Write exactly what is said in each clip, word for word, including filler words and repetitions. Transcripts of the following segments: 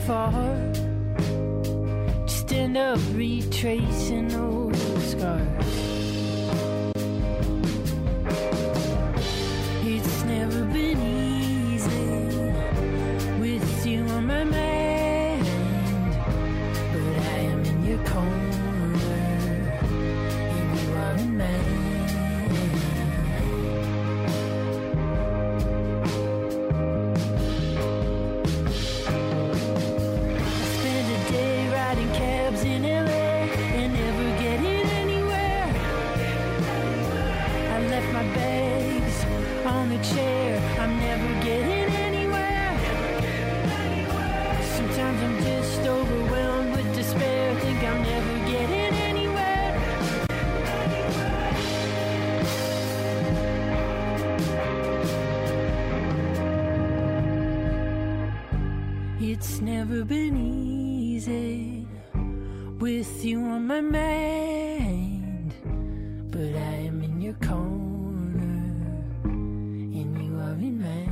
far, just end up retracing old scars. It's never been easy with you on my mind, but I am in your corner and you are in mine. In L A and never getting anywhere. I left my bags on the chair. I'm never getting anywhere. Sometimes I'm just overwhelmed with despair. Think I'm never getting anywhere. It's never been easy with you on my mind, but I am in your corner and you are in mine.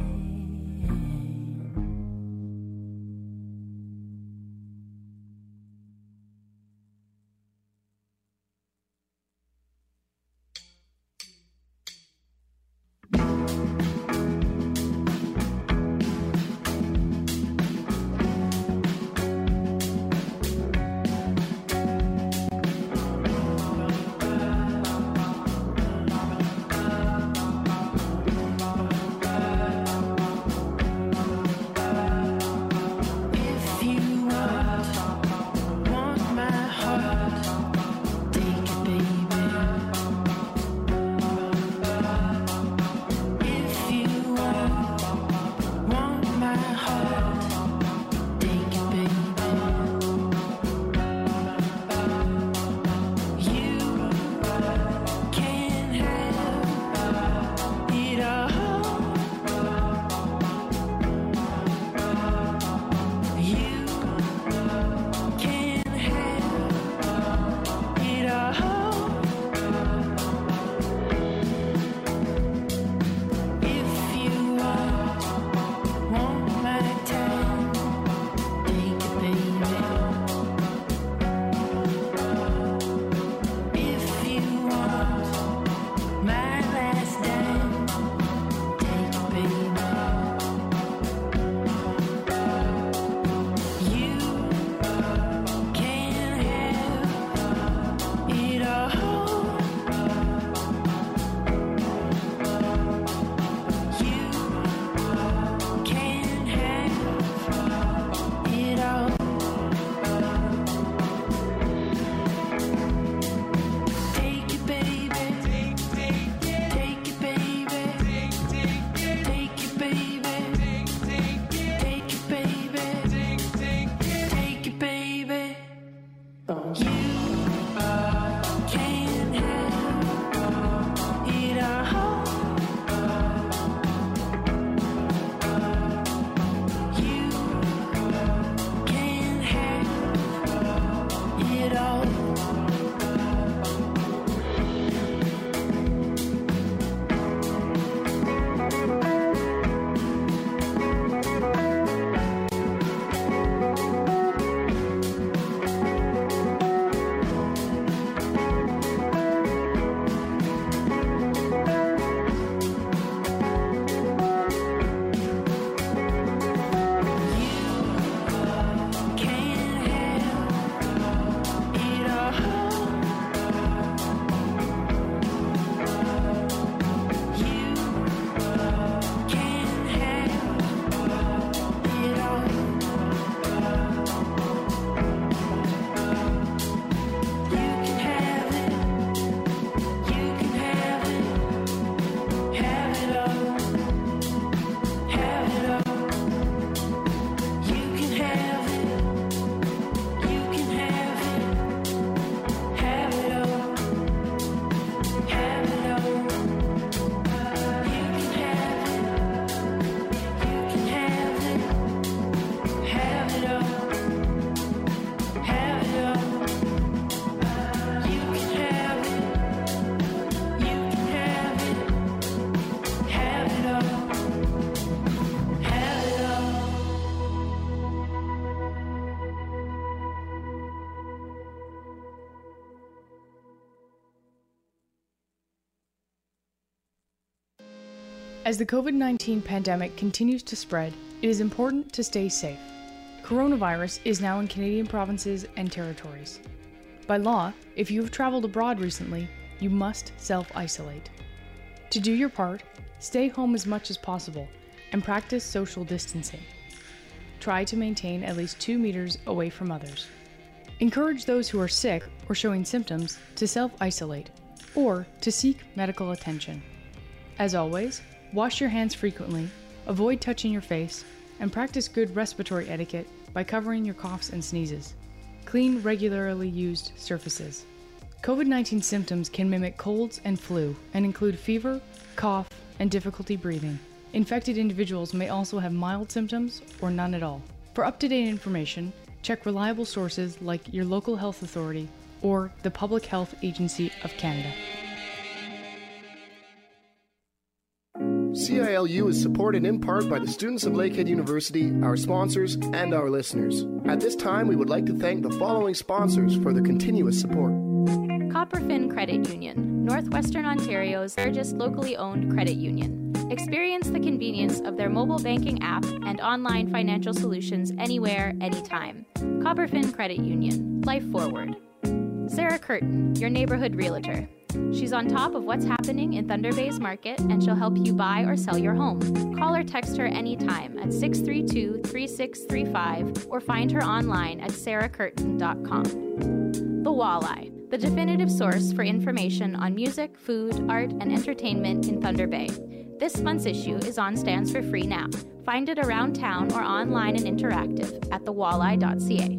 If As the COVID nineteen pandemic continues to spread, it is important to stay safe. Coronavirus is now in Canadian provinces and territories. By law, if you have traveled abroad recently, you must self-isolate. To do your part, stay home as much as possible and practice social distancing. Try to maintain at least two meters away from others. Encourage those who are sick or showing symptoms to self-isolate or to seek medical attention. As always, wash your hands frequently, avoid touching your face, and practice good respiratory etiquette by covering your coughs and sneezes. Clean regularly used surfaces. COVID nineteen symptoms can mimic colds and flu and include fever, cough, and difficulty breathing. Infected individuals may also have mild symptoms or none at all. For up-to-date information, check reliable sources like your local health authority or the Public Health Agency of Canada. C I L U is supported in part by the students of Lakehead University, our sponsors, and our listeners. At this time, we would like to thank the following sponsors for their continuous support. Copperfin Credit Union, Northwestern Ontario's largest locally owned credit union. Experience the convenience of their mobile banking app and online financial solutions anywhere, anytime. Copperfin Credit Union, life forward. Sarah Curtin, your neighborhood realtor. She's on top of what's happening in Thunder Bay's market, and she'll help you buy or sell your home. Call or text her anytime at six three two, three six three five or find her online at sarah curtin dot com. The Walleye, the definitive source for information on music, food, art, and entertainment in Thunder Bay. This month's issue is on stands for free now. Find it around town or online and interactive at the walleye dot c a.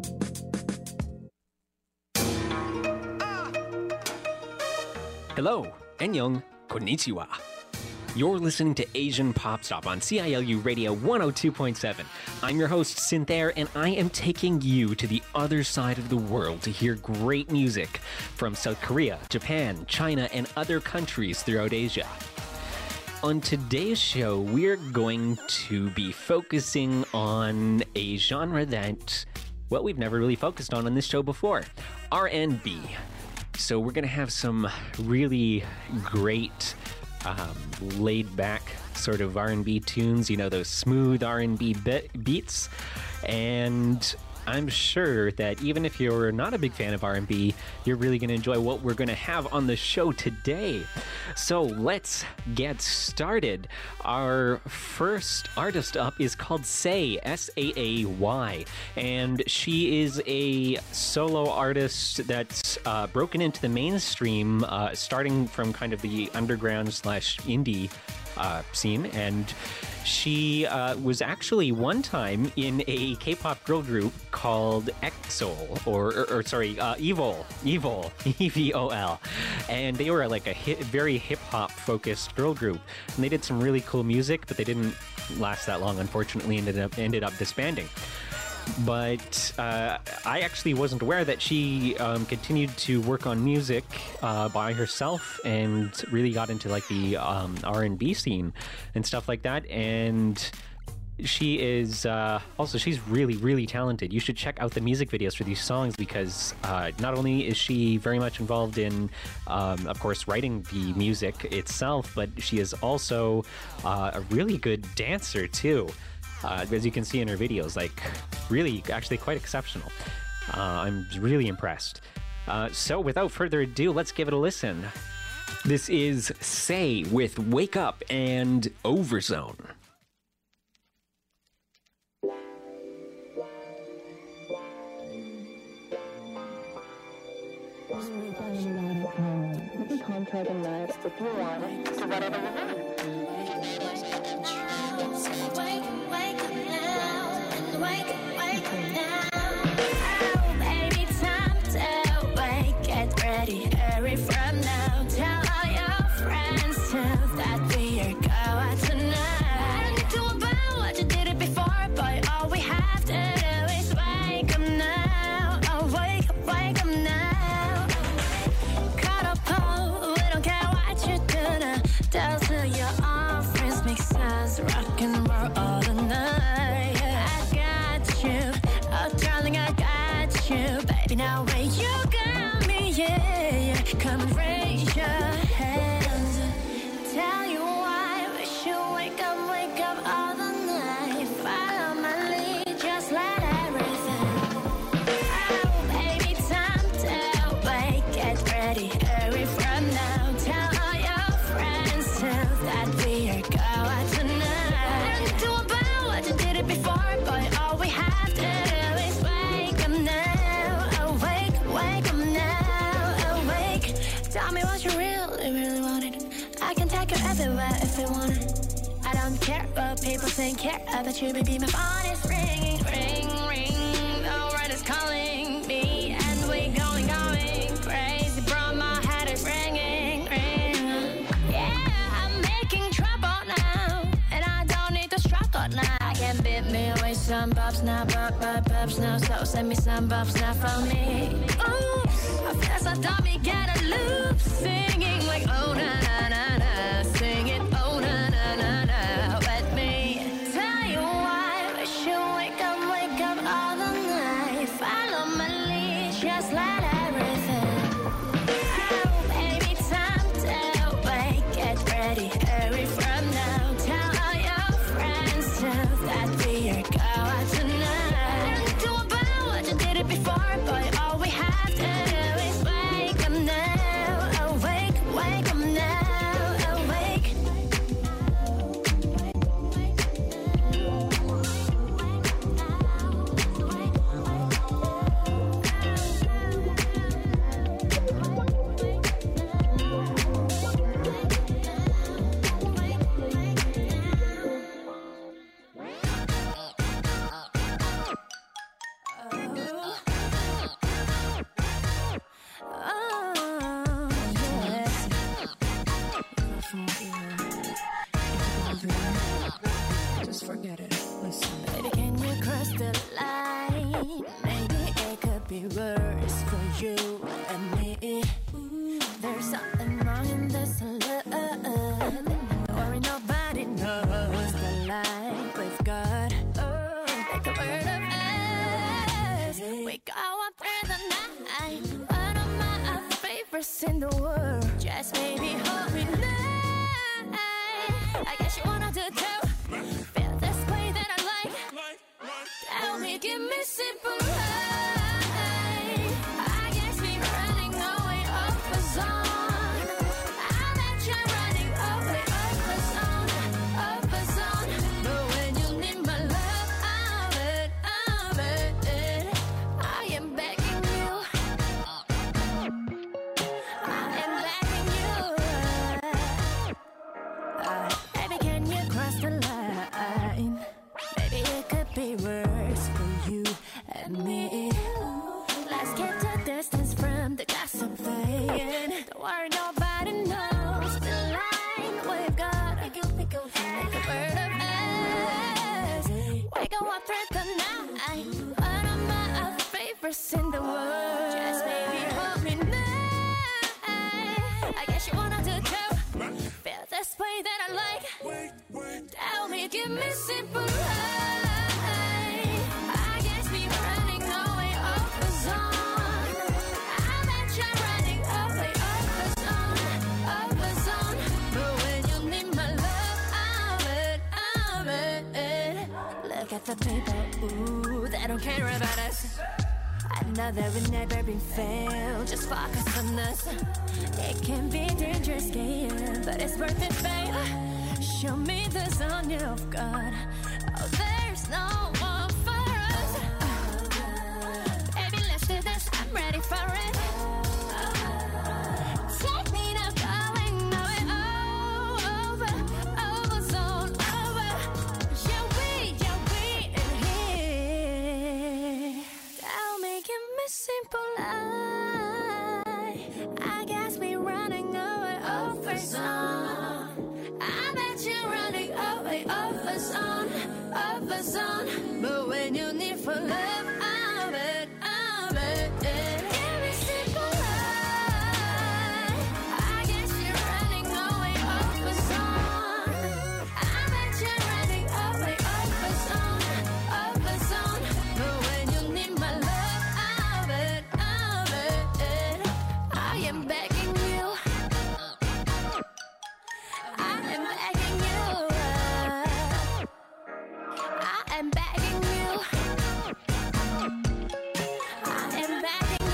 Hello, annyeong, konnichiwa. You're listening to Asian Pop Stop on C I L U Radio one oh two point seven. I'm your host, Cynthia, and I am taking you to the other side of the world to hear great music from South Korea, Japan, China, and other countries throughout Asia. On today's show, we're going to be focusing on a genre that, well, we've never really focused on on this show before, R and B. So we're going to have some really great, um, laid-back sort of R and B tunes, you know, those smooth R and B be- beats. And I'm sure that even if you're not a big fan of R and B, you're really going to enjoy what we're going to have on the show today. So let's get started. Our first artist up is called Saay, S A A Y, and she is a solo artist that's uh, broken into the mainstream, uh, starting from kind of the underground slash indie uh, scene, and she uh, was actually one time in a K-pop girl group called EXO, or, or, or sorry, uh, Evol, Evol, E V O L, and they were like a hit, very hip-hop focused girl group, and they did some really cool music, but they didn't last that long, unfortunately, and ended up, ended up disbanding. But uh, I actually wasn't aware that she um, continued to work on music uh, by herself and really got into like the um, R and B scene and stuff like that. And she is uh, also, she's really, really talented. You should check out the music videos for these songs because uh, not only is she very much involved in, um, of course, writing the music itself, but she is also uh, a really good dancer too. Uh, as you can see in her videos, like really, actually quite exceptional. Uh, I'm really impressed. Uh, so without further ado, let's give it a listen. This is Saay with Wake Up and Overzone. If you want it, so whatever you want. Wake up now, wake up, wake up now. Oh, baby, time to wake, get ready, hurry from now. Tell all your friends too that we are going tonight. I don't need to about what you did it before, boy. All we have to do is wake up now. Oh, wake up, wake up now. Cut up, oh, we don't care what you do now. Tell to your own friends, makes us rock and roll all the night. I got you, oh darling, I got you, baby. Now when you got me, yeah, yeah. Come and raise your hands. Tell you why we I can take you everywhere if you want. I don't care what people think, care about you, baby. My phone is ringing, ring, ring. The world is calling me, and we going, going crazy, bro. My head is ringing, ring. Yeah, I'm making trouble now, and I don't need to struggle now. I can beat me with some bobs now, bob, bob, bobs now. So send me some bobs now from me. Ooh, I feel so dummy, get a loop, singing like oh na na na na, sing it oh na na na na. Let me tell you why we should wake up, wake up all the night. Follow my lead, just let everything. Oh baby, time to wake, get ready, hurry from now. Tell all your friends too that we are going tonight. Nothing to about what you did it before, boy. All we have to do is wake up now, awake, wake up now, awake. Oh, yes. Just forget it. Listen. Baby, can you cross the line? Maybe it could be worse for you and me. There's something wrong in this love. Don't worry, nobody knows the line we've got. Oh, like a word of us. We go up through the night. One of my favorites in the world. Just maybe hold me now. I guess you wanna do too. Feel this way that I like. Tell me, give me simple life. I guess we running away off the zone. I bet you're running away off the zone, off the zone. But when you need my love, I'll bet, I'll bet I am begging you. I am begging you. Uh, baby, can you cross the line? Maybe it could be worse for you and me. Let's keep the distance from the gossip thing. Don't worry, nobody knows the line we've got. Like a word of us. We go up through the night. One of my favorites in the world. Just maybe hold me now. I guess you wanna do too. Feel this way that I like. Tell me, give me simple life. I guess we running away off the zone. I bet you're running away off the zone, off the zone. But when you need my love, I'll bet, I'll bet. Look at the people, ooh, they don't care about us. I know that we've never been failed. Just focus on us. It can be a dangerous game, but it's worth it, babe. Show me the zone you've got. Oh, there's no one for us. Baby, let's do this. I'm ready for it. Take me now, going now over, over zone, over. Yeah, we, yeah, we in here. Tell me, give me simple life. I guess we running away over zone. I bet you're running away over zone, over zone. But when you need for love, I'll bet, I'll bet. Give me simple life. I guess you're running away over zone. I bet you're running away over zone, over zone. But when you need my love, I'll bet, I'll bet. I am begging you. I am begging you. I am begging you. I am begging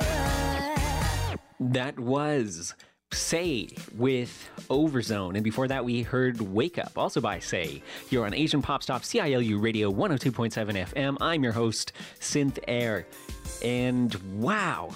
you. That was Say with Overzone. And before that, we heard Wake Up, also by Say, here on Asian Pop Stop, C I L U Radio one oh two point seven F M. I'm your host, Synth Air. And wow,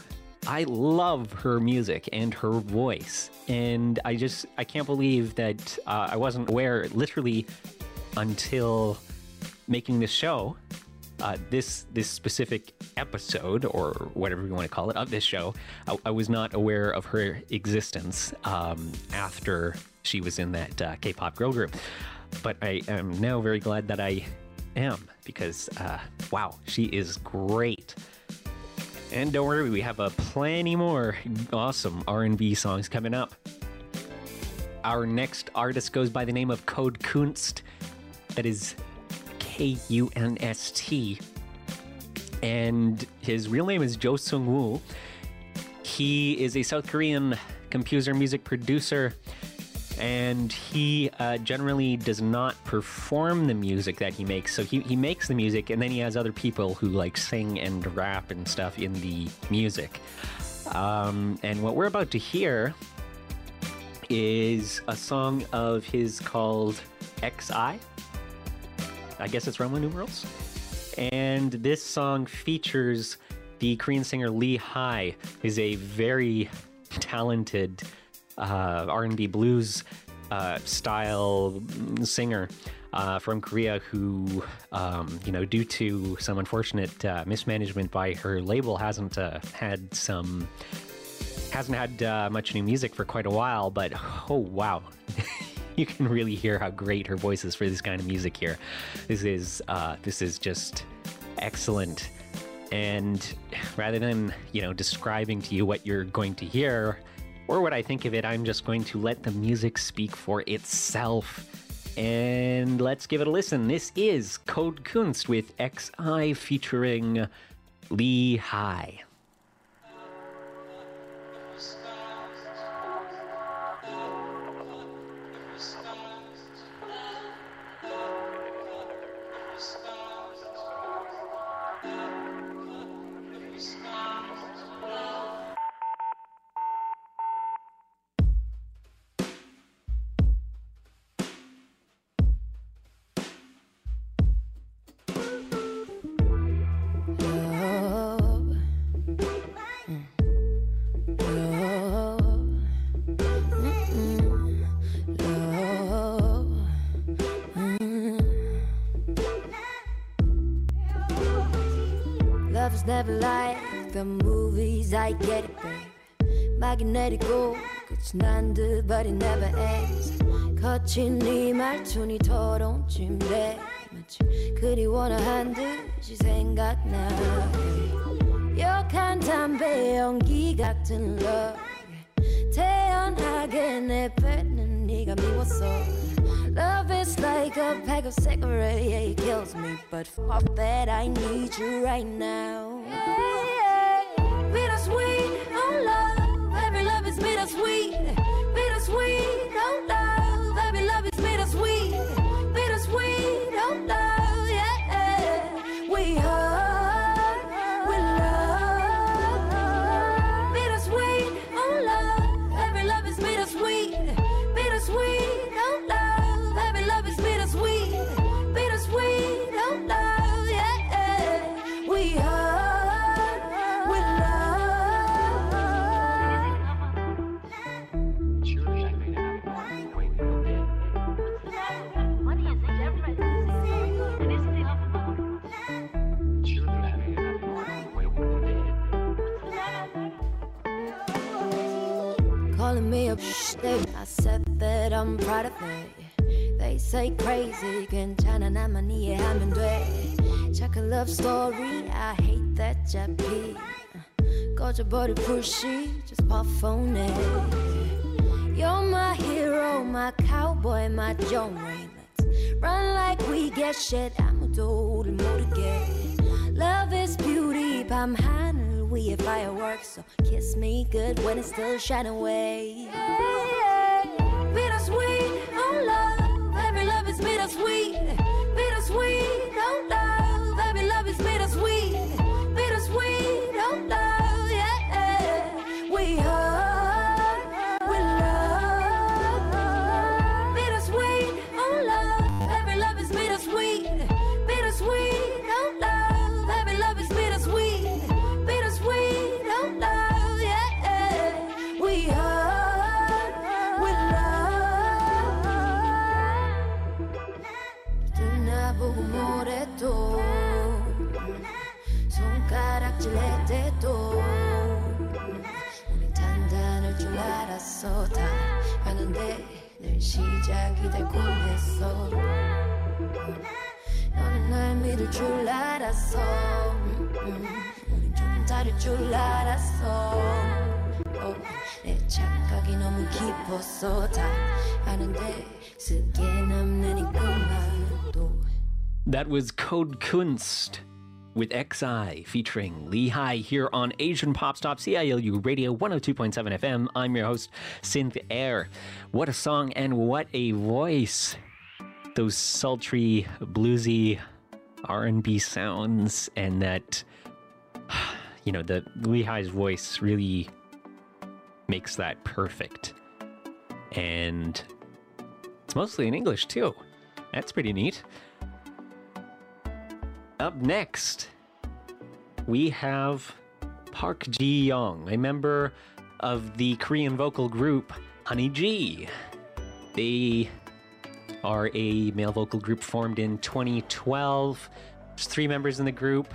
I love her music and her voice. And I just, I can't believe that uh, I wasn't aware literally until making this show, uh, this this specific episode, or whatever you want to call it, of this show. I, I was not aware of her existence um, after she was in that uh, K-pop girl group. But I am now very glad that I am, because, uh, wow, she is great. And don't worry, we have a plenty more awesome R and B songs coming up. Our next artist goes by the name of Code Kunst. That is K U N S T. And his real name is Jo Sung-woo. He is a South Korean composer, music producer, and he uh, generally does not perform the music that he makes. So he, he makes the music, and then he has other people who like sing and rap and stuff in the music. Um, and what we're about to hear is a song of his called X I. I guess it's Roman numerals. And this song features the Korean singer Lee Hi, who's a very talented uh, R and B blues uh, style singer uh, from Korea who, um, you know, due to some unfortunate uh, mismanagement by her label, hasn't uh, had some, hasn't had uh, much new music for quite a while. But oh wow. You can really hear how great her voice is for this kind of music here. This is uh, this is just excellent. And rather than, you know, describing to you what you're going to hear or what I think of it, I'm just going to let the music speak for itself. And let's give it a listen. This is Code Kunst with X I featuring Lee Hi. Love's never like the movies, I get it, babe. magnetic고 끝이 난 듯 but it never ends. 거친 네 말투니 더러운 침대 마치 그리워나 한 듯이 생각나. 역한 담배 연기 같은 love 태연하게 내뱉는 네가 미웠어. Love is like a pack of cigarettes, yeah, it kills me. But fuck that, I need you right now. Yeah, yeah. Bittersweet, oh love, every love is bittersweet. Bittersweet, oh love, every love is bittersweet. Bittersweet, oh love, yeah. We hurt, we love. Bittersweet, oh love, every love is bittersweet. Bittersweet, oh love. Bittersweet, bittersweet, oh love, yeah. We hurt, we love. Surely I may not have the way we did. Money is the difference. And isn't it love? Surely I may not have the way we did. Calling me a shit, I said that I'm proud of it. They say crazy 괜찮아 나만 이해하면 돼. 착한 love story I hate that 잡히 꺼져버릴 pussy just puff on it. You're my hero, my cowboy, my John Wayne. Let's run like we get shit 아무도 우릴 모르게. Love is beauty 밤 하늘 위에 fireworks. So kiss me good when it still shine away. Bittersweet, oh love. Every love is bittersweet, bittersweet, oh love. Every love is bittersweet, bittersweet, oh love, yeah. We hurt, we love. Bittersweet, oh love. Every love is bittersweet, bittersweet, oh love. Every love is bittersweet, bittersweet, oh love, 늘 시작이 달콤했어. 너는 날 믿을 줄 알았어. 음, 음. 우린 조금 다를 줄 알았어. oh, 내 착각이 너무 깊었어. 다 아는데 쓰게 남는 이 꿈만도. That was Code Kunst with X I featuring Lee Hi here on Asian Pop Stop, C I L U Radio one oh two point seven F M. I'm your host, Synth Air. What a song and what a voice. Those sultry, bluesy R and B sounds and that, you know, the Lee Hi's voice really makes that perfect. And it's mostly in English too. That's pretty neat. Up next, we have Park Ji-young, a member of the Korean vocal group Honey G. They are a male vocal group formed in twenty twelve. There's three members in the group.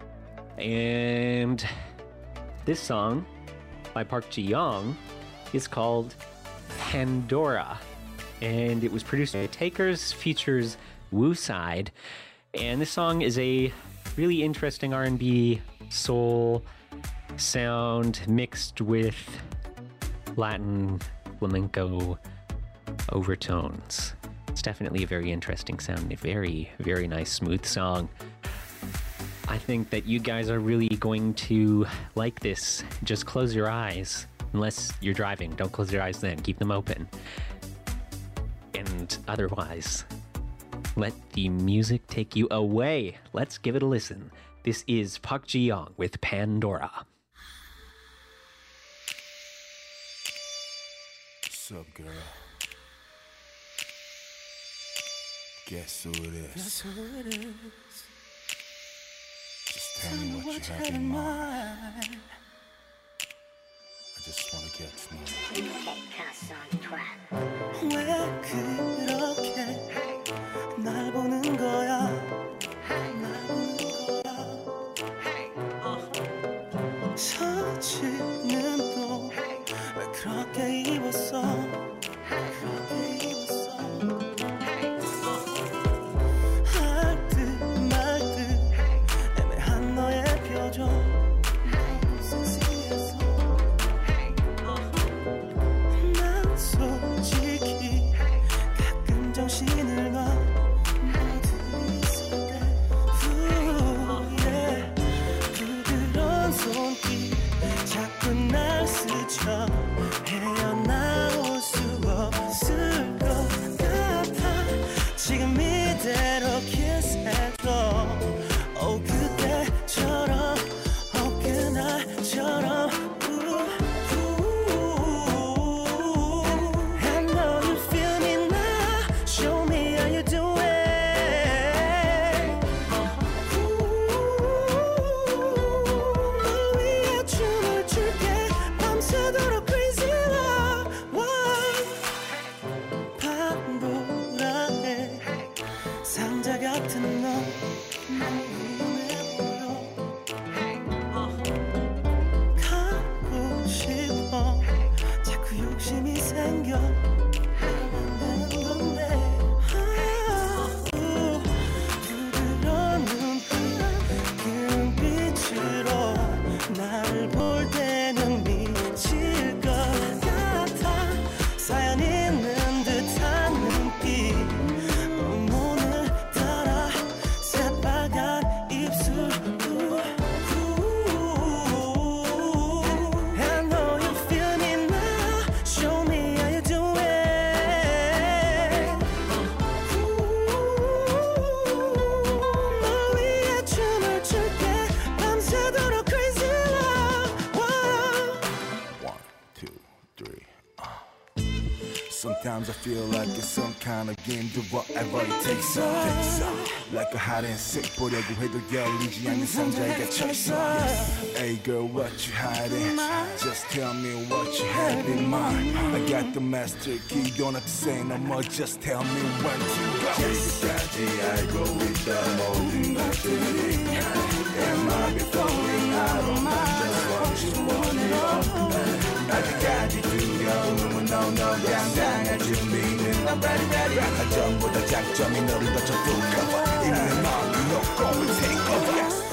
And this song by Park Ji-young is called Pandora. And it was produced by Takers, features Wooside. And this song is a really interesting R and B soul sound mixed with Latin flamenco overtones. It's definitely a very interesting sound, a very, very nice, smooth song. I think that you guys are really going to like this. Just close your eyes, unless you're driving. Don't close your eyes then, keep them open. And otherwise, let the music take you away. Let's give it a listen. This is Park Ji-young with Pandora. What's up, girl? Guess who it is? Guess who it is? Just tell me what, what you have in mind. mind. I just wanna get to know you. 왜 그렇게 날 보는 거야? 날 보는 거야? 셔츠는 또 왜 그렇게 입었어? 그렇게 입었어? 할 듯 말 듯 애매한 너의 표정. 무슨 소리였어? 난 솔직히 가끔 정신을 놔. 너들이 있을 때 후에 부드러운 손길 자꾸 날 스쳐 헤어나올 수 없을 것 같아. 지금 이대로 키스해줘. 오 그때처럼 오 그날처럼. I know you feel me now. Show me how you do it. 널 위해 춤을 출게. 밤새도록 crazy love. 반복라해 상자 같은 너 궁금해 보여. 가고 싶어. 자꾸 욕심이 생겨. 안 되는 건데. 아, 우, 부드러운 눈빛 빛으로 나를 볼 때는 미칠 것 같아. 사연 있는 듯한 눈빛 문을 따라 새빨간 입술. 우, 우, I know you feel me now. Show me how you do it. 널 위해 춤을 출게. 밤새도록 crazy love. One, two, three. Sometimes I feel like it's some kind of game. Do whatever it takes. Like a hide and seek 보려고 해도 열리지 않는 상자에 갇혀있어. Hey girl, what you hiding? Just tell me what you have in mind. I got the master key. Don't have to say no more. Just tell me when to go. 지금까지 알고 있던 모든 것들이 Am I be falling out of mind? Just want you to know. 아직까지 두려움은 no no 당당할 준비는 I'm ready ready 전보다 장점이 너를 더 full cover 이미 마음이 높고 we take over yes.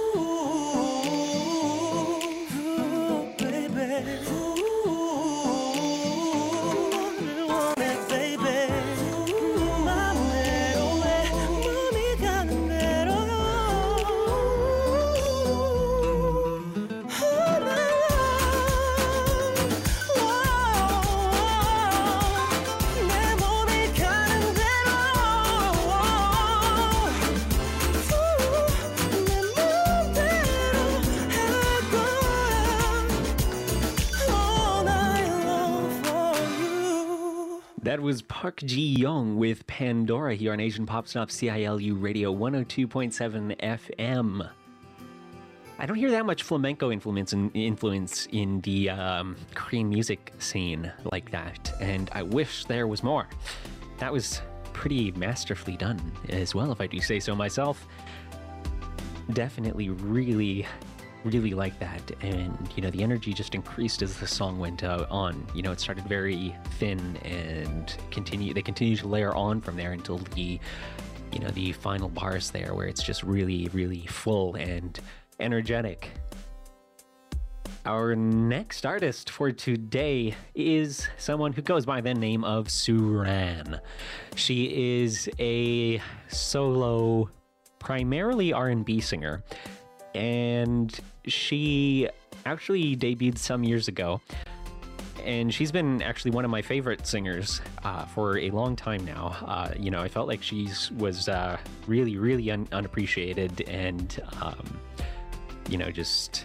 That was Park Ji-young with Pandora here on Asian Pop Stop C I L U Radio one oh two point seven F M. I don't hear that much flamenco influence in, influence in the um, Korean music scene like that, and I wish there was more. That was pretty masterfully done as well, if I do say so myself. Definitely really... really like that, and you know the energy just increased as the song went uh, on. You know, it started very thin and continue they continue to layer on from there until the you know the final bars there, where it's just really really full and energetic. Our next artist for today is someone who goes by the name of Suran. She is a solo, primarily R and B singer, and she actually debuted some years ago, and she's been actually one of my favorite singers uh, for a long time now. Uh, you know, I felt like she was uh, really, really un- unappreciated and, um, you know, just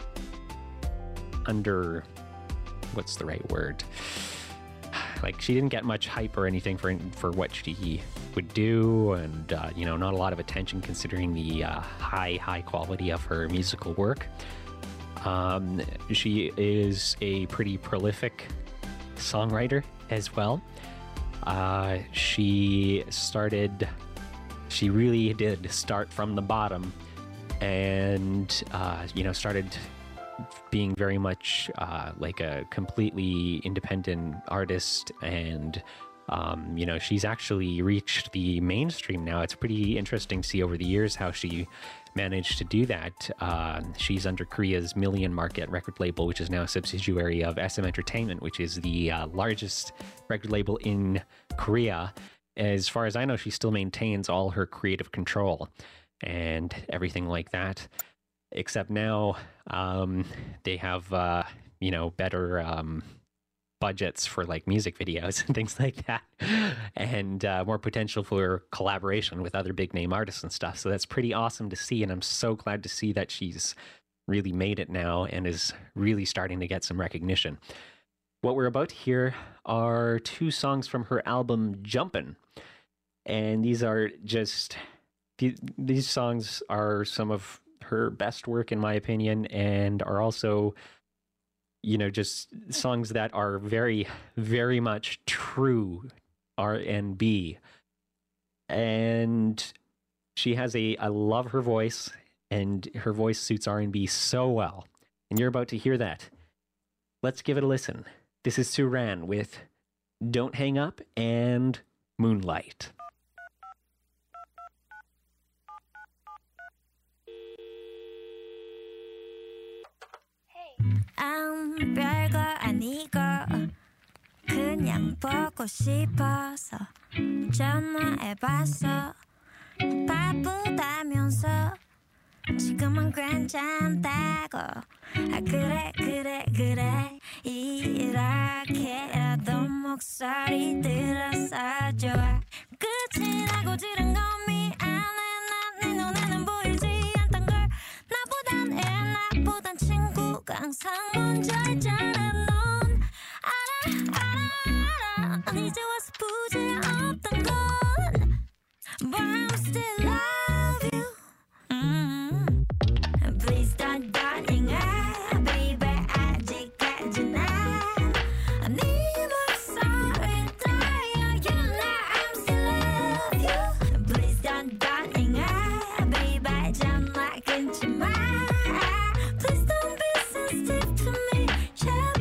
under, what's the right word? Like, she didn't get much hype or anything for for what she would do, and uh, you know, not a lot of attention considering the uh, high high quality of her musical work. Um, she is a pretty prolific songwriter as well. Uh, she started, she really did start from the bottom, and uh, you know, started being very much uh, like a completely independent artist, and um, you know, she's actually reached the mainstream now. It's pretty interesting to see over the years how she managed to do that. Uh, she's under Korea's Million Market record label, which is now a subsidiary of S M Entertainment, which is the uh, largest record label in Korea. As far as I know, she still maintains all her creative control and everything like that. Except now um, they have, uh, you know, better um, budgets for like music videos and things like that, and uh, more potential for collaboration with other big name artists and stuff. So that's pretty awesome to see, and I'm so glad to see that she's really made it now and is really starting to get some recognition. What we're about to hear are two songs from her album Jumpin', and these are just these songs are some of her best work in my opinion, and are also, you know, just songs that are very, very much true R and B. And she has a, I love her voice, and her voice suits R and B so well. And you're about to hear that. Let's give it a listen. This is Suran with Don't Hang Up and Moonlight. 안 별거 아니고 그냥 보고 싶어서 전화해봤어. 바쁘다면서 지금은 괜찮다고. 아 그래 그래 그래 이렇게라도 목소리 들어서 좋아. 끝이 나고 지른 건 미안해. 난 네 눈에는 보이지 않던 걸. 나보단 애 나보단 친구가 항상 먼저였잖아. 넌 알아 알아 알아 이제 와서 부재 없던 건. But I'm still love you. mm-hmm. Please don't darling ah, baby 아직까지 난 네 목소리 들려. You know I'm still love you. Please don't darling ah, baby 전화 끊지 마. Please don't be sensitive to me. Yeah.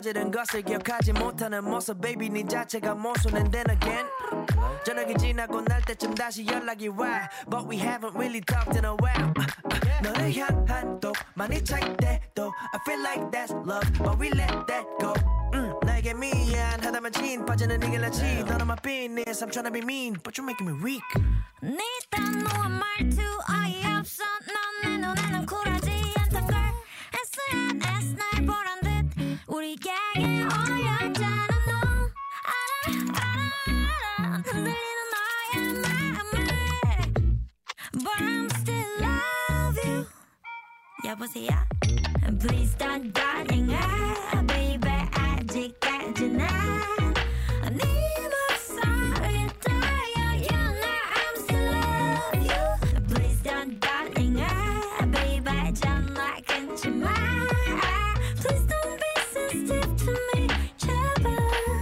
저지른 것을 기억하지 못하는 모습 baby 네 자체가 모순 and then again 저녁이 지나고 날 때쯤 다시 연락이 와 but we haven't really talked in a while 너를 향한 또 많이 차일 때도 I feel like that's love but we let that go 음, 나에게 미안하다면 진 빠지는 이 길라지 너는 my business I'm tryna be mean but you're making me weak 네 단호한 말투 어이없어 넌 내 눈에는 쿨하지 않던 걸 에스엔에스 날 보란 듯 우리에게 어렵잖아 너 알아 알아 흔들리는 너의 마음을 But I'm still love you 여보세요 Please don't darling ah, baby 아직까지 난 네 목소리 들려 You know I'm still love you Please don't darling ah, baby 전화 끊지 마 Please don't be sensitive to me 제발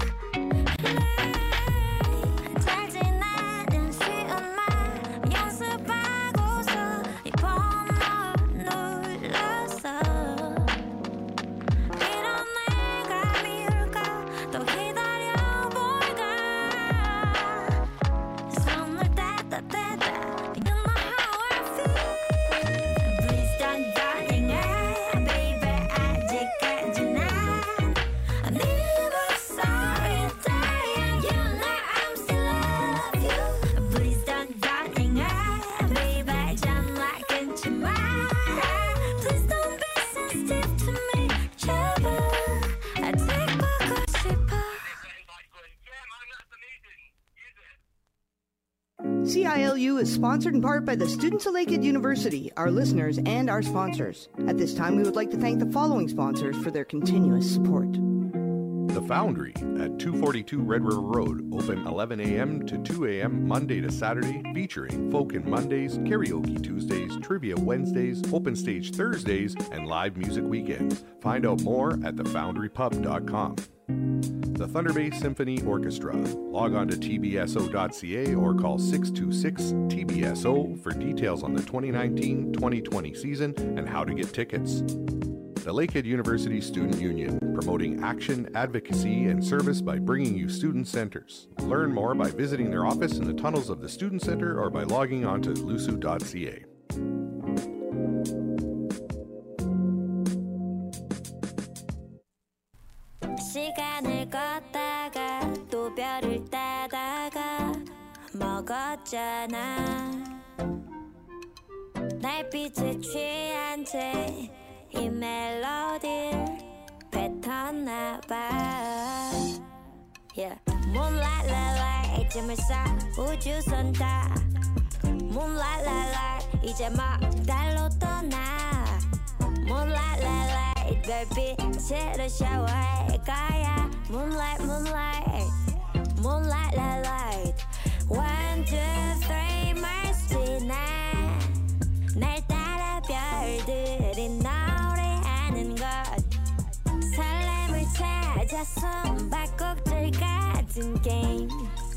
잘 지내는 쉬운 말 연습하고서 이 번호 눌렀어 이런 내가 미울까 또 기다려볼까 손을 떼다 떼다 You know how I feel Please don't darling ah, baby 아직까지 난네 목소리 들려 You know I'm still love you Please don't darling ah, baby 전화 끊지 마 Please don't be sensitive to me 제발 아직 보고 싶어 C I L U is sponsored in part by the students of Lakehead University, our listeners, and our sponsors. At this time, we would like to thank the following sponsors for their continuous support. The Foundry at two forty-two Red River Road, open eleven a.m. to two a.m. Monday to Saturday, featuring Folkin' Mondays, Karaoke Tuesdays, Trivia Wednesdays, Open Stage Thursdays, and live music weekends. Find out more at the foundry pub dot com. The Thunder Bay Symphony Orchestra. Log on to t b s o dot c a or call six two six T B S O for details on the twenty nineteen twenty twenty season and how to get tickets. The Lakehead University Student Union, promoting action, advocacy, and service by bringing you student centers. Learn more by visiting their office in the tunnels of the Student Center or by logging on to lusu dot c a. 시간을 걷다가 또 별을 따다가 먹었잖아 달빛에 취한 채 이 멜로디를 뱉었나봐 yeah. Moonlight light light 이쯤을 쌓 우주선 다 Moonlight light light 이제 막 달로 떠나 Moonlight light light 별빛으로 샤워할 거야 Moonlight moonlight Moonlight light light One two three must be nine 날 따라 별들이 노래하는 것 설렘을 찾아 숨바꼭질 같은 게임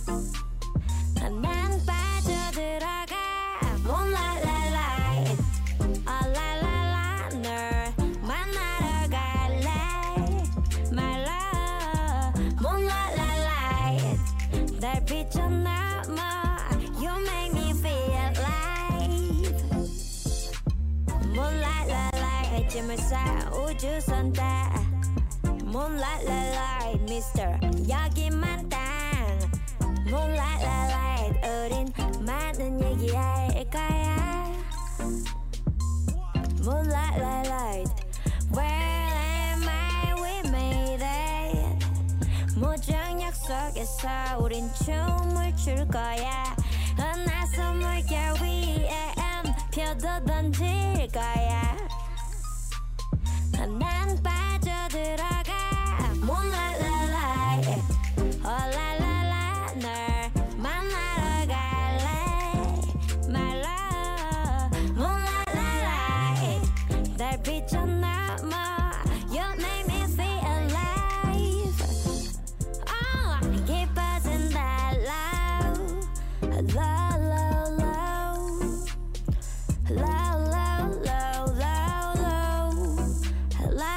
난 빠져들어가 Moonlight light light Oh la la la 널 만나러 갈래 My love Moonlight light light 날 비춰넘어 You make me feel alive Moonlight light light 쯤을 쌓아 우주선 다 Moonlight light light Mister 여기만 땅 Moonlight light light 우린 많은 얘기할 거야 Moonlight light light Where am I? We made it 무중력 속에서 우린 춤을 출 거야 은하수 물결 위에 표도 던질 거야 난 빠져들어가 Moonlight light light Oh la la la 널 만나러 갈래 My love Moonlight light light 날 비춰넘어 You make me feel alive Oh 깊어진 that love Low low low Low low low low low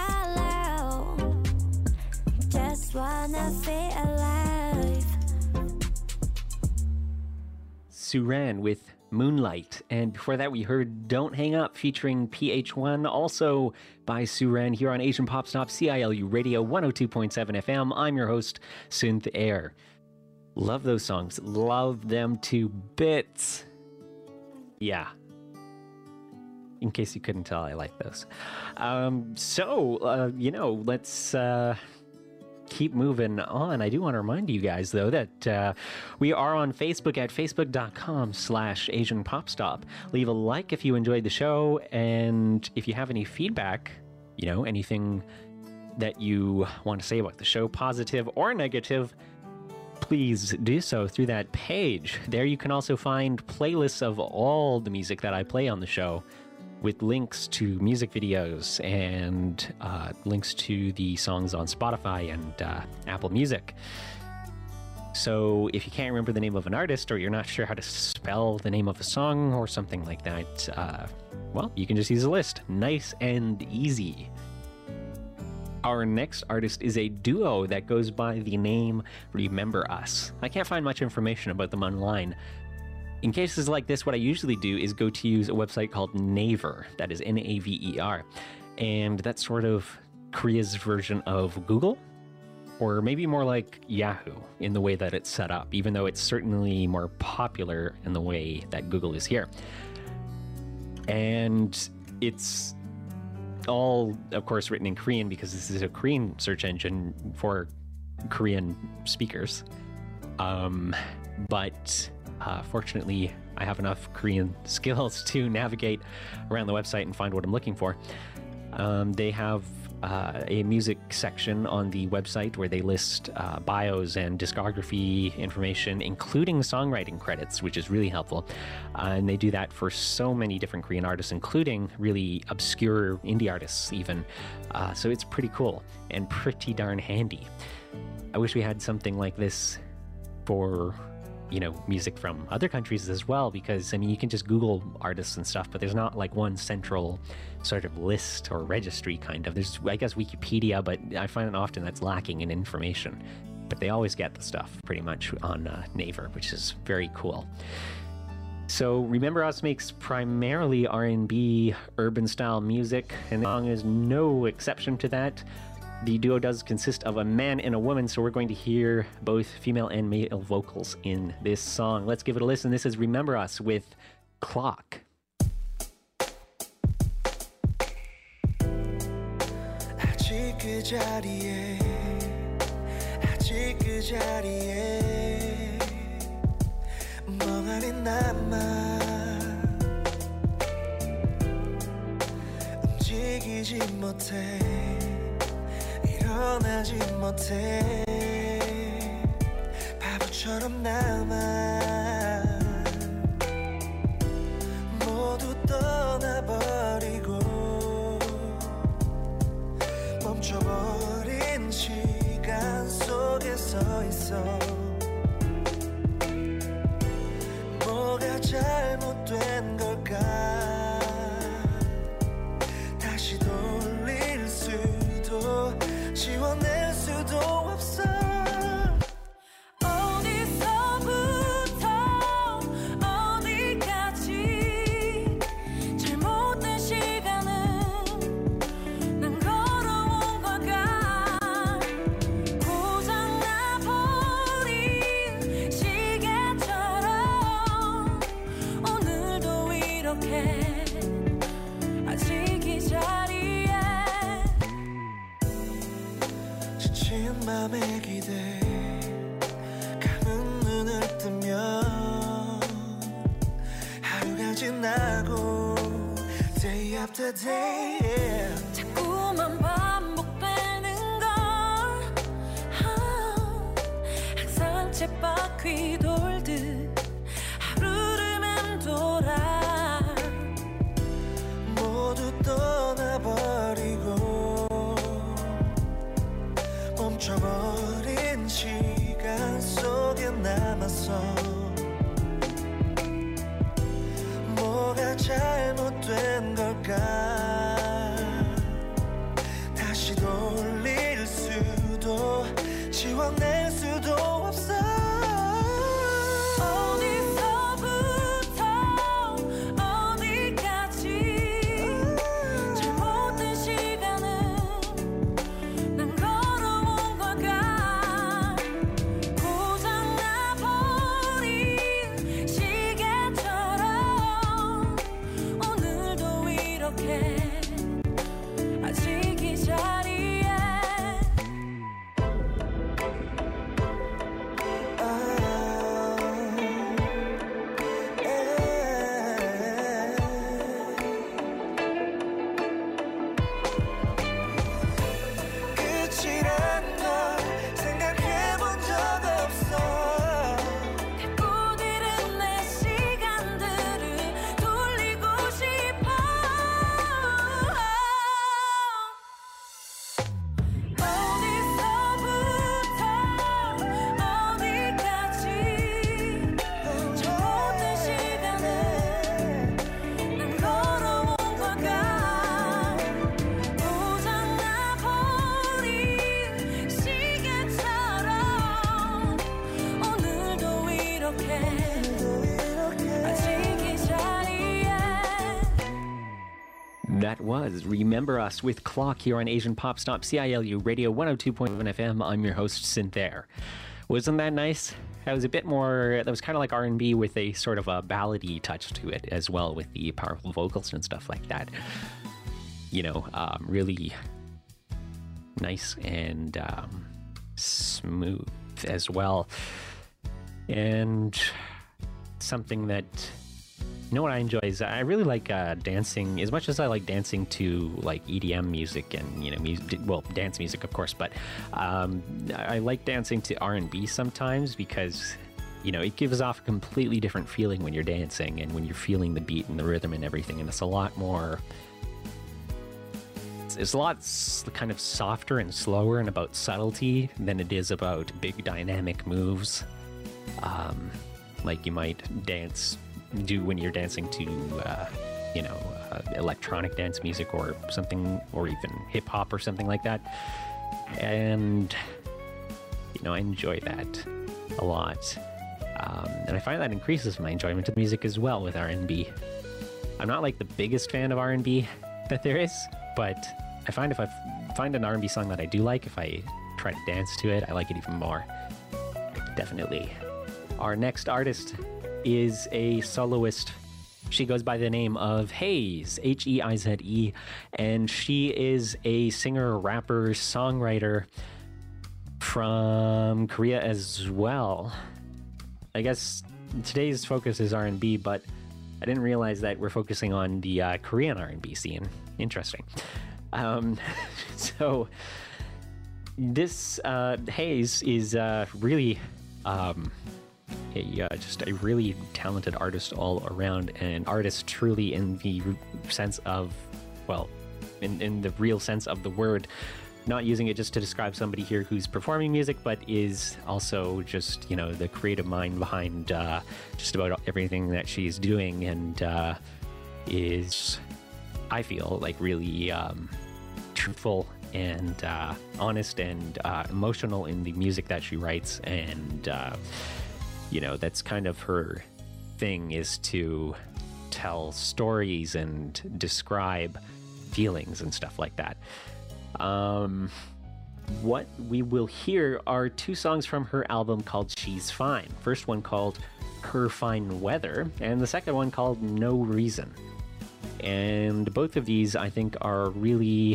I feel alive. Suran with Moonlight. And before that, we heard Don't Hang Up featuring P H one, also by Suran here on Asian Pop Stop, C I L U Radio one oh two point seven F M. I'm your host, Synth Air. Love those songs. Love them to bits. Yeah. In case you couldn't tell, I like those. Um, so, uh, you know, let's... Uh, keep moving on. I do want to remind you guys, though, that uh, we are on Facebook at facebook.com slash Asian Pop Stop. Leave a like if you enjoyed the show, and if you have any feedback, you know, anything that you want to say about the show, positive or negative, please do so through that page. There you can also find playlists of all the music that I play on the show, with links to music videos and uh, links to the songs on Spotify and uh, Apple Music. So if you can't remember the name of an artist, or you're not sure how to spell the name of a song or something like that, uh, well, you can just use a list. Nice and easy. Our next artist is a duo that goes by the name Remember Us. I can't find much information about them online. In cases like this, what I usually do is go to use a website called Naver, that is N A V E R, and that's sort of Korea's version of Google, or maybe more like Yahoo in the way that it's set up, even though it's certainly more popular in the way that Google is here. And it's all, of course, written in Korean because this is a Korean search engine for Korean speakers. Um, but... Uh, fortunately, I have enough Korean skills to navigate around the website and find what I'm looking for. Um, they have uh, a music section on the website where they list uh, bios and discography information, including songwriting credits, which is really helpful. Uh, and they do that for so many different Korean artists, including really obscure indie artists even. Uh, so it's pretty cool and pretty darn handy. I wish we had something like this for... you know, music from other countries as well, because, I mean, you can just Google artists and stuff, but there's not like one central sort of list or registry kind of. There's, I guess, Wikipedia, but I find it often that's lacking in information. But they always get the stuff pretty much on uh, Naver, which is very cool. So Remember Us makes primarily R and B urban style music, and the song is no exception to that. The duo does consist of a man and a woman, so we're going to hear both female and male vocals in this song. Let's give it a listen. This is Remember Us with Clock. 아직 그 자리에 아직 그 자리에 멍하니 남아 움직이지 못해 일어나지 못해 바보처럼 남아 모두 떠나버리고 멈춰버린 시간 속에 서 있어 뭐가 잘못된 걸까 다시 돌릴 수도 지워낼 수도 없어 어디서부터 어디까지 잘못된 시간은 난 걸어온 것 같아 고장나버린 시계처럼 오늘도 이렇게 아직 이 자리에 지친 맘에 기대 감은 눈을 뜨면 하루가 지나고 day after day 자꾸만 반복되는 걸 항상 쳇바퀴 돌듯 하루를 맴돌아 모두 떠나버리고 멈춰버린 시간 속에 남았어 뭐가 잘못된 걸까 다시 돌릴 수도 지워내 수도 없어 어디서부터 어디까지 잘못된 시간은 난 걸어온 걸까 고장나버린 시계처럼 오늘도 이렇게 아직 이 자리에 끝이란 걸 생각해본 적 없어 꼬디른 내 시간들을 돌리고 싶어 어디서부터 어디까지 잘못된 시간을 난 걸어온 걸까 고장나버린 시계처럼 오늘도 이렇게 아직 이 자리에 That was Remember Us with Clock here on Asian Pop Stop C I L U Radio one oh two point one F M. I'm your host, Cynthia. Wasn't that nice? That was a bit more, that was kind of like R and B with a sort of a ballady touch to it as well, with the powerful vocals and stuff like that. You know, um, really nice and um, smooth as well. And something that, you know what I enjoy is I really like uh, dancing, as much as I like dancing to like E D M music and, you know, music, well, dance music, of course, but um, I like dancing to R and B sometimes because, you know, it gives off a completely different feeling when you're dancing and when you're feeling the beat and the rhythm and everything. And it's a lot more, it's, it's a lot s- kind of softer and slower and about subtlety than it is about big dynamic moves. Um, like you might dance do when you're dancing to, uh, you know, uh, electronic dance music or something, or even hip hop or something like that. And, you know, I enjoy that a lot. Um, and I find that increases my enjoyment of music as well with R and B. I'm not like the biggest fan of R and B that there is, but I find if I f- find an R and B song that I do like, if I try to dance to it, I like it even more. Definitely. Our next artist is a soloist. She goes by the name of Heize, H E I Z E, and she is a singer, rapper, songwriter from Korea as well. I guess today's focus is R and B, but I didn't realize that we're focusing on the uh, Korean R and B scene. Interesting. Um, so this uh, Heize is uh, really um, a, uh, just a really talented artist all around, and an artist truly in the sense of, well, in, in the real sense of the word, not using it just to describe somebody here who's performing music, but is also just, you know, the creative mind behind uh, just about everything that she's doing, and uh, is, I feel, like really um, truthful and uh, honest and uh, emotional in the music that she writes. And, uh, you know, that's kind of her thing, is to tell stories and describe feelings and stuff like that. Um, what we will hear are two songs from her album called She's Fine. First one called Her Fine Weather, and the second one called No Reason. And both of these, I think, are really...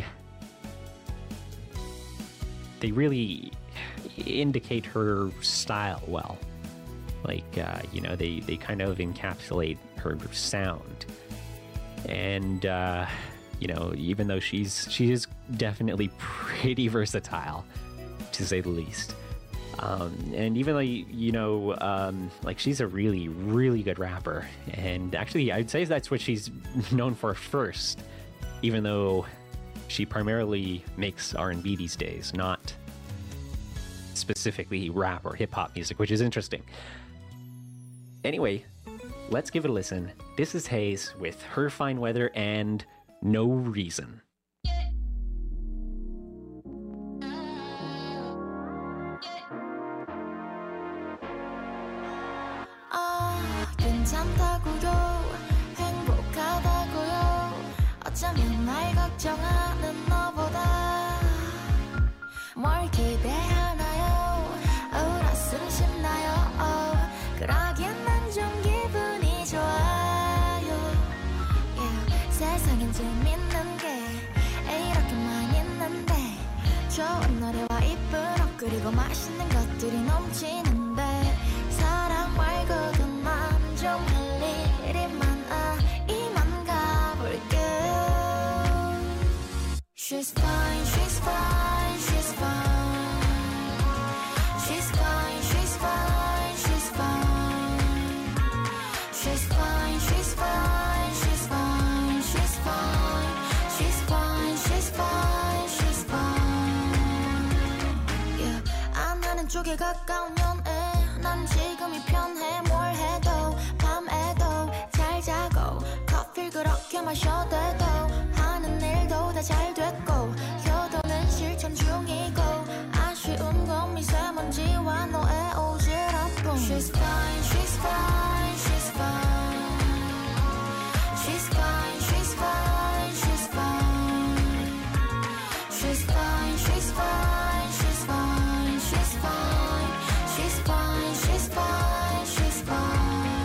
they really indicate her style well. Like, uh, you know, they, they kind of encapsulate her sound. And, uh, you know, even though she's she is definitely pretty versatile, to say the least. Um, and even though, you know, um, like, she's a really, really good rapper. And actually, I'd say that's what she's known for first, even though she primarily makes R and B these days, not specifically rap or hip-hop music, which is interesting. Anyway, let's give it a listen. This is Heize with Her Fine Weather and No Reason. 괜찮다고요 행복하다고요 어쩌면 날 걱정하는 너보다 뭘 기대하나요 울었음 싶나요 oh, 그러기엔 난 좀 기분이 좋아요 yeah, 세상엔 재밌는 게 이렇게만 있는데 좋은 노래와 이쁜 옷 그리고 맛있는 것들이 넘치는데 사랑 말고도 난 좀 할 일이 많아 이만 가볼게 She's fine, she's fine, she's fine She's fine, she's fine, she's fine She's fine, she's fine, she's fine She's fine, she's fine, she's fine, she's fine yeah. 안 하는 쪽에 가까운 연애 난 지금이 편해 뭘 해도 밤에도 잘 자고 커피를 그렇게 마셔도 돼도 하는 일도 다 잘 됐고 효도는 실천 중이고 아쉬운 건 미세먼지와 너의 오지랖뿐 She's fine, she's fine, she's fine She's fine, she's fine, she's fine She's fine, she's fine, she's fine She's fine, she's fine, she's fine, she's fine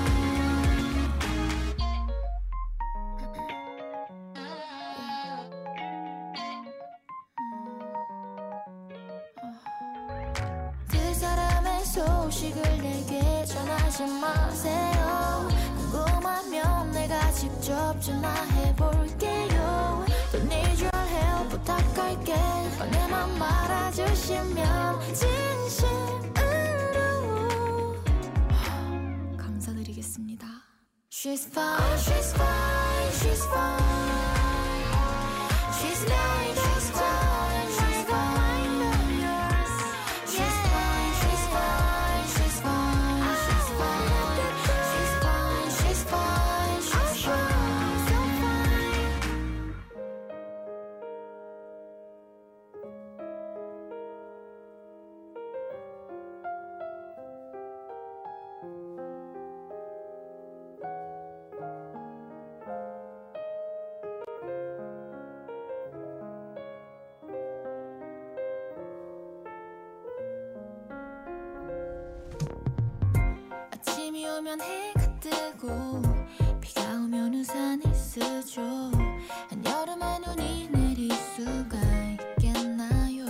그 사람의 소식을 내게 전하지 마세요 궁금하면 내가 직접 전화해볼게요 Don't need your help 부탁할게 내 맘 말아주시면 진심으로 감사드리겠습니다 She's fine, she's fine, she's fine She's fine, she's fine, she's fine She's fine, she's fine, she's fine She's fine, she's fine, she's fine, she's fine So fine 아침이 오면 해가 뜨고 비가 오면 우산을 쓰죠 한여름에 눈이 내릴 수가 있겠나요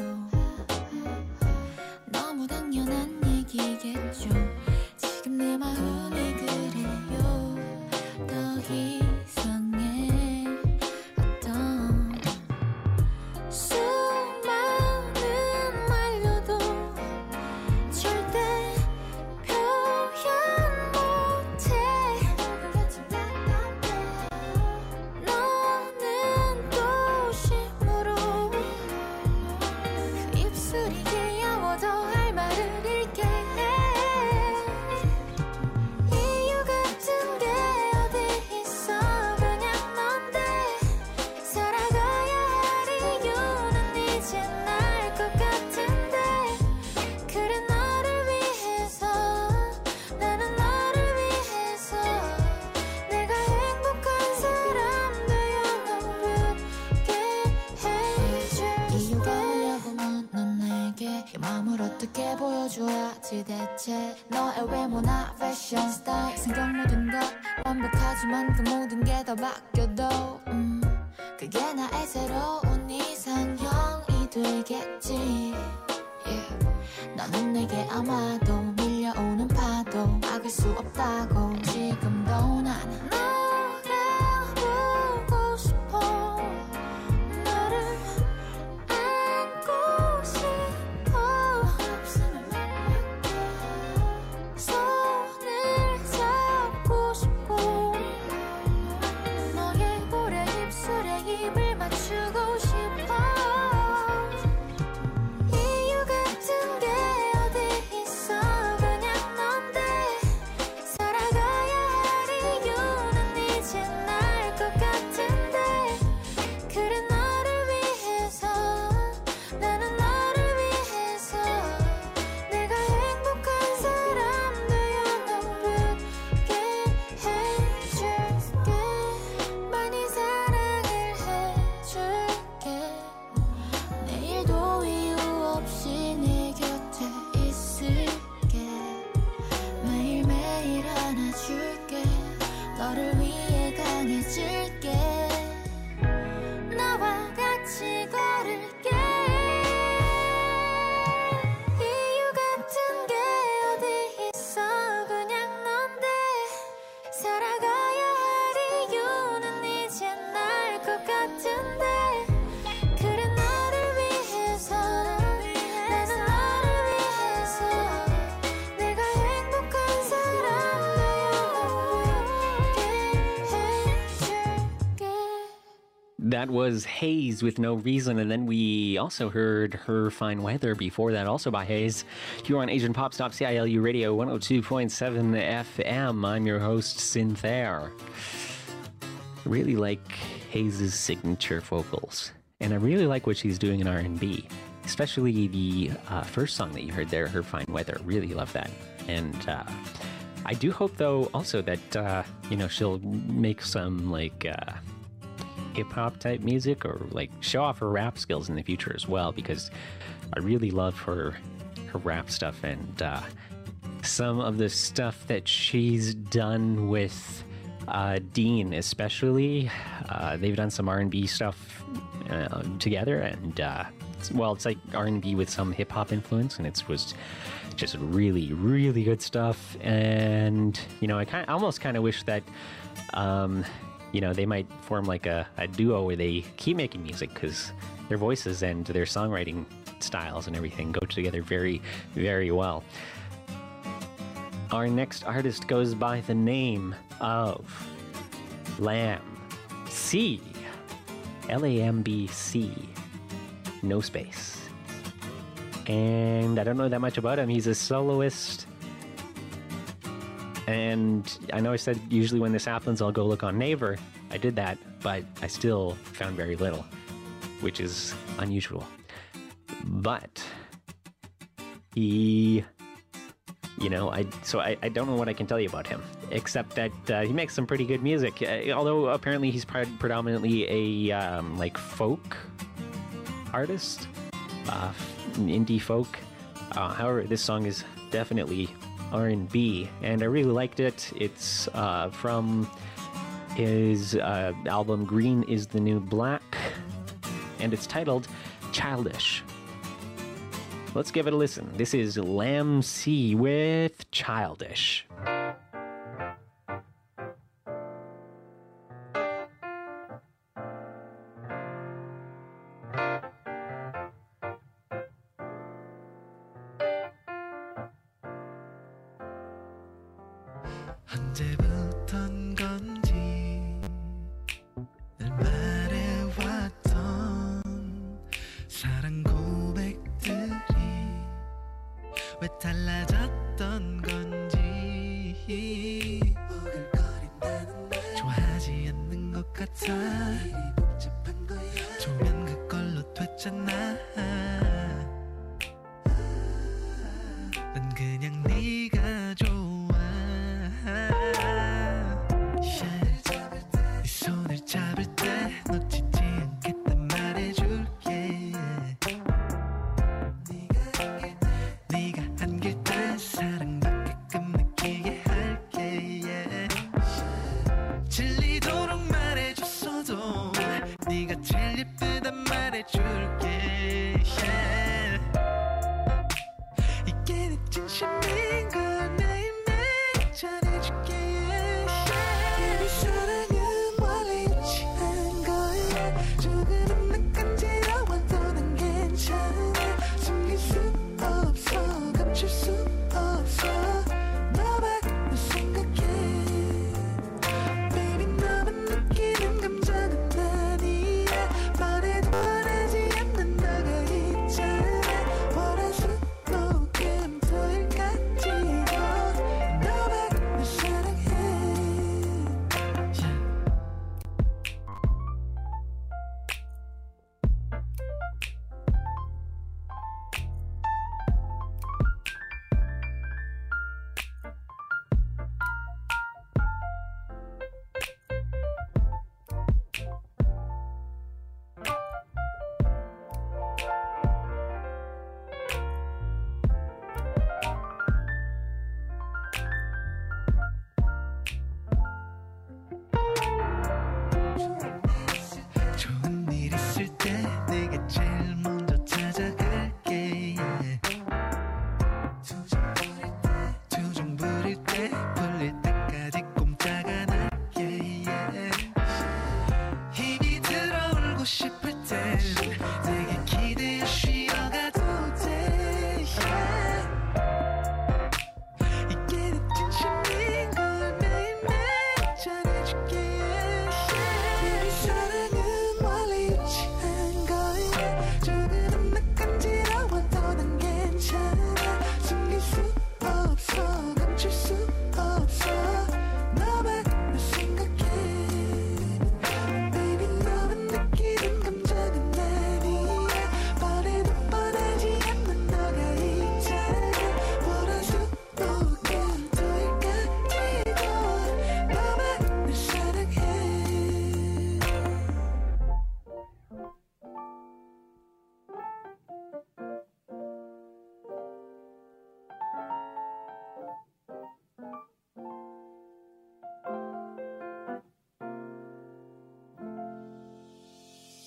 너무 당연한 얘기겠죠 지금 내 마음이 그래요 더 이상의 어떤 수많은 말로도 절대 표현 못해 너는 도심으로 그 입술이 귀여워도 할 말을 잃게 해 이유 같은 게 어디 있어 그냥 넌데 살아가야 할 이유는 이제 날 것 같은데 그래 너를 위해서 나는 너를 위해서 내가 행복한 사람 되어놓게 해줄게 이유가 뭐냐고만 넌 내게 이 마음을 어떻게 보여줘야지 대체 너의 외모나 패션 스타일 생각 모든 것 완벽하지만 그 모든 게 다 바뀌어도 음, 그게 나의 새로운 이상형이 되겠지 yeah. 너는 내게 아마도 밀려오는 파도 막을 수 없다고 지금도 난 너가 보고 싶어 너를 안고 싶어 없으면 막막해 손을 잡고 싶어 너의 볼에 입술에 입을 맞추고 싶어 이유 같은 게 어디 있어 그냥 넌데 살아가야 할 이유는 That was Haze with No Reason, and then we also heard Her Fine Weather before that, also by Haze. You're on Asian Pop Stop, C I L U Radio one oh two point seven F M. I'm your host, Synthair. I really like Haze's signature vocals, and I really like what she's doing in R and B, especially the uh, first song that you heard there, Her Fine Weather. Really love that. And uh, I do hope, though, also that, uh, you know, she'll make some, like... Uh, hip-hop type music, or like show off her rap skills in the future as well, because I really love her her rap stuff, and uh, some of the stuff that she's done with uh, Dean especially. Uh, they've done some R and B stuff uh, together, and uh, it's, well, it's like R and B with some hip-hop influence, and it was just really, really good stuff. And, you know, I, kind I almost kind of wish that um, you know, they might form like a, a duo where they keep making music, because their voices and their songwriting styles and everything go together very, very well. Our next artist goes by the name of Lamb C. L A M B C. No space. And I don't know that much about him. He's a soloist. And I know I said usually when this happens, I'll go look on Naver. I did that, but I still found very little, which is unusual. But he, you know, I so I, I don't know what I can tell you about him, except that uh, he makes some pretty good music. Uh, although apparently he's pre- predominantly a um, like folk artist, uh, indie folk. Uh, however, this song is definitely R and B, and I really liked it. It's uh, from his uh, album Green is the New Black, and it's titled Childish. Let's give it a listen. This is Lamb C with Childish. 언제부턴 건지 늘 말해왔던 사랑 고백들이 왜 달라졌던 건지 좋아하지 않는 것 같아 좋으면 그걸로 됐잖아 난 그냥 네가 좋아 네 손을 잡을 때 놓치지 않겠단 말해줄게 네가 안길 때 사랑받게끔 느끼게 할게 질리도록 말해줬어도 네가 제일 예쁘단 말해줄게 이게 내 진심인 걸 매일매일 전해줄게 Baby 사랑은 원래 있지 않은 거야 조금은 난 간지러워도 난 괜찮아 숨길 수 없어 감출 수 없어 너만 나 생각해 Baby 너만 느끼는 감정은 아니야 말해도 말하지 않는 너가 있잖아 월화수목금 토일까지도 너만 나 사랑해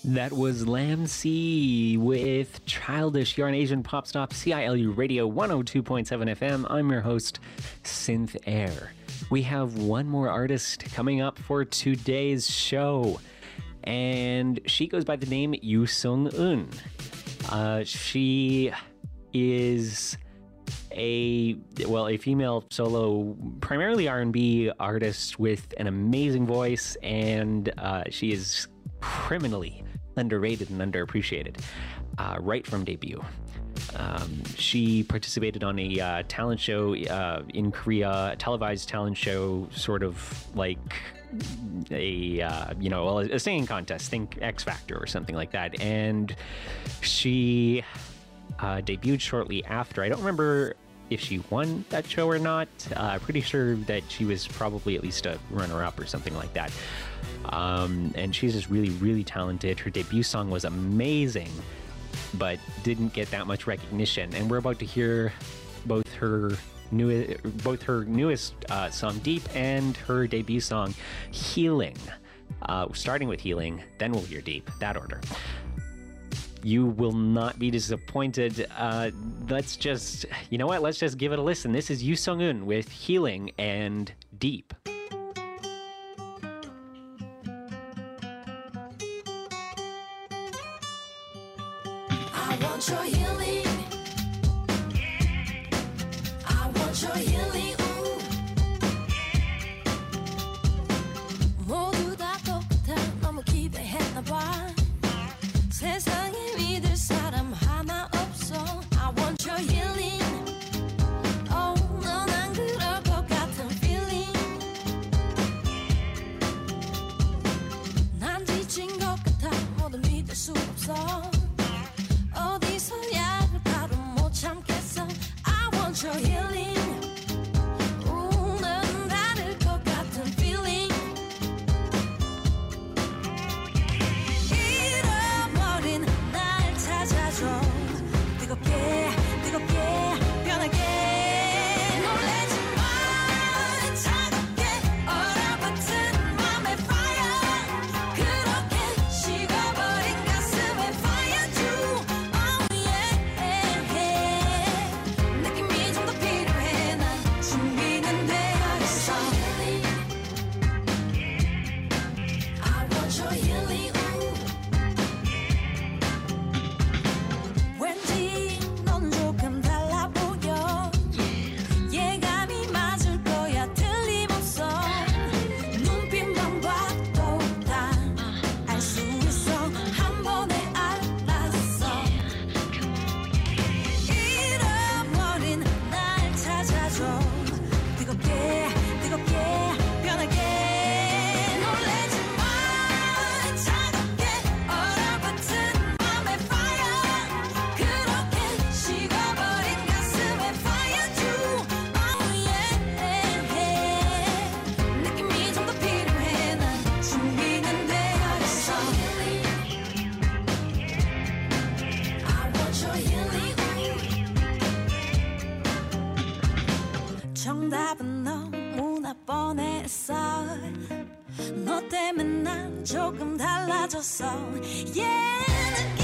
That was Lam C with Childish. You're on Asian Pop Stop, C I L U Radio one oh two point seven F M. I'm your host, Synth Air. We have one more artist coming up for today's show, and she goes by the name Yoo Sung-eun. Uh, she is a, well, a female solo, primarily R and B artist with an amazing voice, and uh, she is criminally underrated and underappreciated uh, right from debut. Um, she participated on a uh, talent show uh, in Korea, a televised talent show, sort of like a, uh, you know, a singing contest, think X Factor or something like that. And she uh, debuted shortly after. I don't remember if she won that show or not. Uh, I'm pretty sure that she was probably at least a runner-up or something like that. Um, and she's just really, really talented. Her debut song was amazing, but didn't get that much recognition. And we're about to hear both her new, both her newest uh, song, Deep, and her debut song, Healing. Uh, starting with Healing, then we'll hear Deep, that order. You will not be disappointed. Uh, let's just, you know what? Let's just give it a listen. This is Yoo Sung-eun with Healing and Deep. I want your healing. I want your healing. Ooh. 모두 다 똑같아. 너무 기대했나 봐. 세상에 믿을 사람 하나 없어. I want your healing. Oh, 넌 안 그럴 것 같은 feeling. 난 지친 것 같아. 모두 믿을 수 없어. 어디서 약을 바로 못 참겠어. I want your healing. 우, 넌 다를 것 같은 feeling. 잃어버린 날 찾아줘. 뜨겁게 뜨겁게 변하게. 놀라지 마. 차갑게 얼어붙은 맘의 fire. 그렇게 식어버린 가슴에 fire 줘. 느낌이 좀 더 필요해. 난 준비는 되어 있어. I want your healing. 왠지 넌 조금 달라 보여. 예감이 맞을 거야. 틀림없어. 눈빛만 봐도 다 알 수 있어. 한 번에 알았어. 잃어버린 날 찾아줘. 뜨겁게 뜨겁게 변하게. 놀라지 마. 차갑게 얼어붙은 맘의 fire. 그렇게 식어버린 가슴에 fire 줘. Oh yeah. 느낌이 좀 더 필요해. 난 준비는 되어 있어. I want your healing. 정답은 너무나 뻔했어. 너 때문에 난 조금 달라졌어. Yeah.